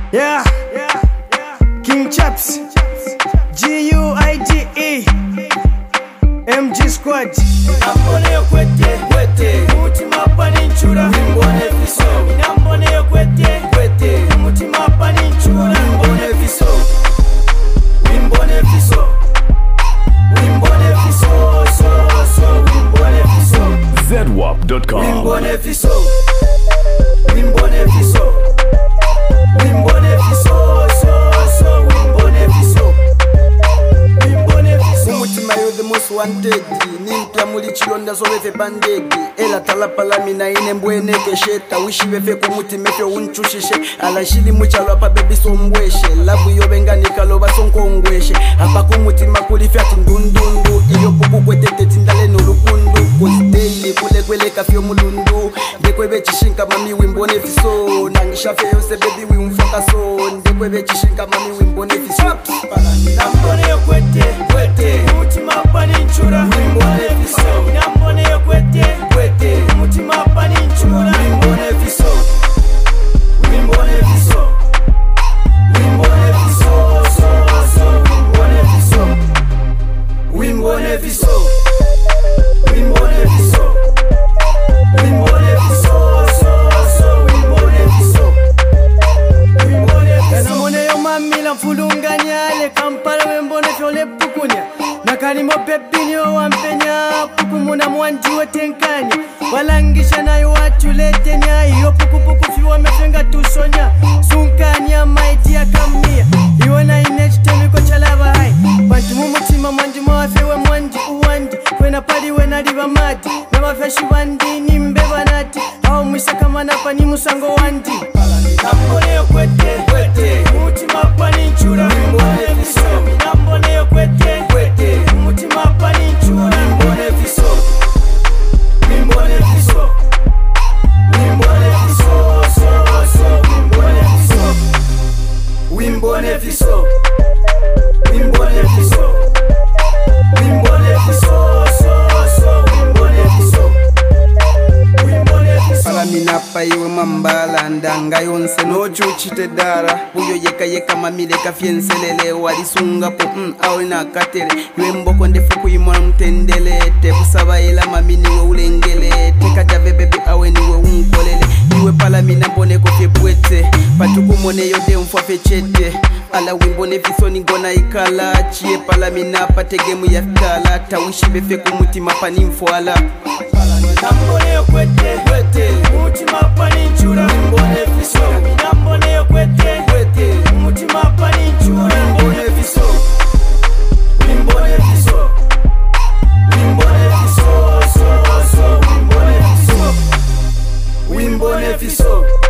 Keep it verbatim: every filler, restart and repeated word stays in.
Yeah, King Chaps, G U I G E, M G Squad. Nambone yo kwete, kwete, mutima pani nchura. Wimbone viso, nambone yo kwete, kwete, mutima pani nchura. Wimbone viso, wimbone viso, wimbone viso, so, so, wimbone viso. zedwap dot com. Wimbone viso, wimbone viso, wimbone viso, so, so, wimbone viso, wimbone viso. Umutima yo the most wanted. Nimpya muli chilonda zowefe bandegi. Ela talapala mina ine mbwene kesheta. Wishivefe kumutima fyo unchushishe. Ala shili muchalwa pa baby sombweshe. Labu yo benga nikaloba sonkongweshe. Hapa kumutima kulifyati ndundundu. Iyo puku kwetete tindale nurukundu. Cause daily kule kwele kafyo mulundu. Ndekwebe chishinka mami wimbone viso. Nangishafe yose baby wimfaka so. Ndekwebe chishinka mami wimbone viso. Nambone yo kwete, kwete, mutima pani nchura. Wimbone viso, nambone yo kwete, kwete, mutima pani nchura. Wimbone viso, wimbone viso, wimbone viso, so, so, wimbone viso, wimbone viso, wimbone viso, wimbone viso, so, so, wimbone viso, wimbone viso. Kanamone yo mami la fulunganyale Kampala wembone fyole pukunya Nakalimo pepini yo wampenya Puku muna mwanji wetenkanya Walangisha na yo watuletenya Iyo puku puku fiwa mefenga tusonya Sunkanya maidia kamia Iwe na inechi temiko chalaba hai Bantu mumutima mwanji mwafewe mwanji uwandi Kwena pali wena liba mati Na mafeshi wandi ni mbeba nati Hao mwisa kama napa ni musango wandi Nambone yo kwete, kwete, mutima pani nchura. Wimbone viso, nambone yo kwete, kwete, mutima pani nchura. Wimbone viso, wimbone viso, wimbone viso, so, so, wimbone viso, wimbone viso, wimbone viso, wimbone viso, so, so, wimbone viso, wimbone viso. Palamina pa iwe mambala ndanga yonse no chuchite dara. Uyo yeka yeka mamile kafyenselele walisunga po mm awe na katere. Iwe mboko ndefu kuimwa mtendele. Te kusaba ila mamini we ulengele. Teka jave bebe awe niwe unkolele. Iwe palamina mbone kofe pwete. Patuku mone yode mfwafe chete. Ala wimbone visoni ngona ikala. Chie palamina pategemu ya fitala. Tawishi befe kumutima pani mfwala. Nambone yo kwete, kwete, mutima pani nchura. Wimbone viso, nambone yo kwete, kwete, mutima pani nchura. Wimbone viso, wimbone viso, wimbone viso, so, so, wimbone viso, wimbone viso.